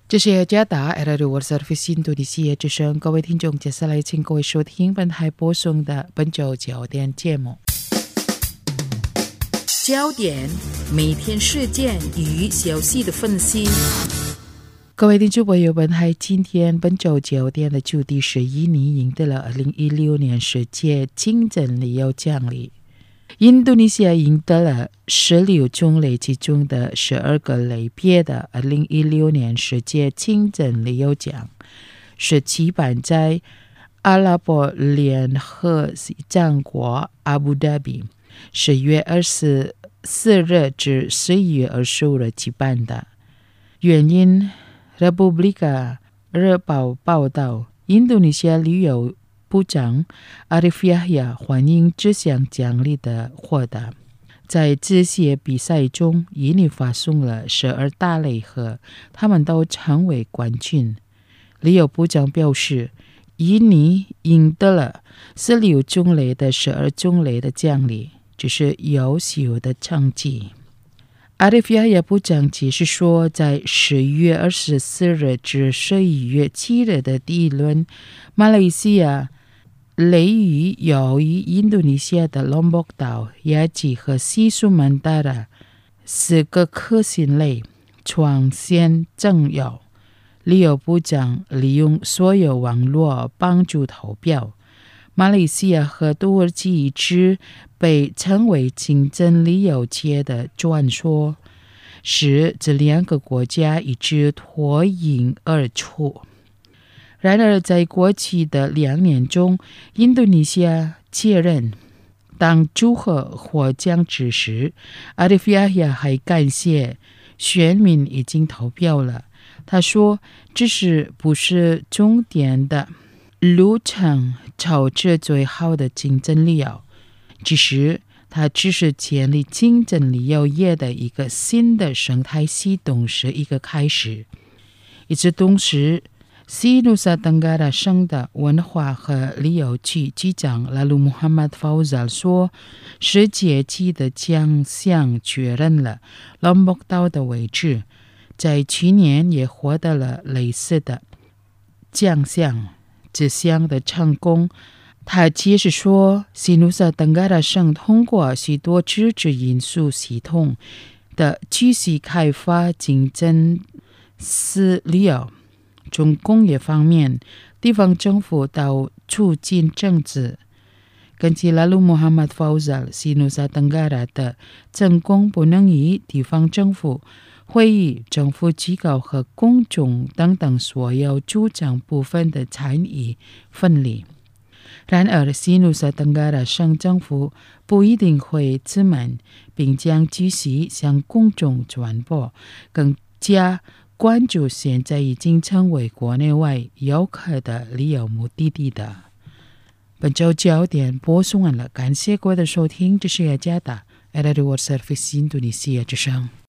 这是雅加达 Radio World Service 印度尼西亚之声，各位听众，接下来请各位收听本台播送的本周焦点节目。焦点，每天事件与消息的分析。各位听众朋友，本台今天本周焦点的主题是印尼赢得了2016年世界竞争力有奖励。印度尼西亚赢得了16种类其中的12个类别的2016年世界竞争力有奖，是举办在阿拉伯联合王国阿布达比10月24日至11月25日举办的。原因 Republika 日报报道，印度尼西亚旅游部长阿里夫亚亚欢迎这项奖励的获得。在这些比赛中，印尼发送了12大类和他们都成为冠军。旅游部长表示，印尼赢得了16种类的12种类的奖励，这是优秀的成绩。阿里夫亚亚部长解释说，在10月24日至11月7日的第一轮马来西亚雷雨由于印度尼西亚的龙博岛、雅吉和西苏门答腊4个可信类创先争有。旅游部长利用所有网络帮助投票。马来西亚和土耳其一直被称为竞争旅游界的传说，使这两个国家一直脱颖而出。然而，在过去的2年中，印度尼西亚确认当祝贺获奖之时，阿里夫亚亚还感谢选民已经投票了。他说，这是不是终点的路程朝着最好的竞争旅游，其实它只是建立竞争旅游业的一个新的生态系统是一个开始。与此同时，西努萨登嘎拉省的文化和旅游局局长拉鲁穆罕默德·法乌扎说，世界级的奖项确认了龙博岛的位置，在去年也获得了类似的奖项。这项的成功，他解释说，西努萨登嘎拉省通过许多自治因素系统的继续开发竞争式旅游。从工业方面，地方政府到促进政治。根据拉鲁穆罕默德·法乌扎，西努萨登嘎拉的成功不能与地方政府、会议、政府机构和公众等等所有主张部分的参与分离。然而，西努萨登嘎拉省政府不一定会自满，并将继续向公众传播，更加关注现在已经成为国内外游客的旅游目的地的。本周焦点播送完了，感谢各位的收听，这是雅加达 Radio World Service 印度尼西亚之声。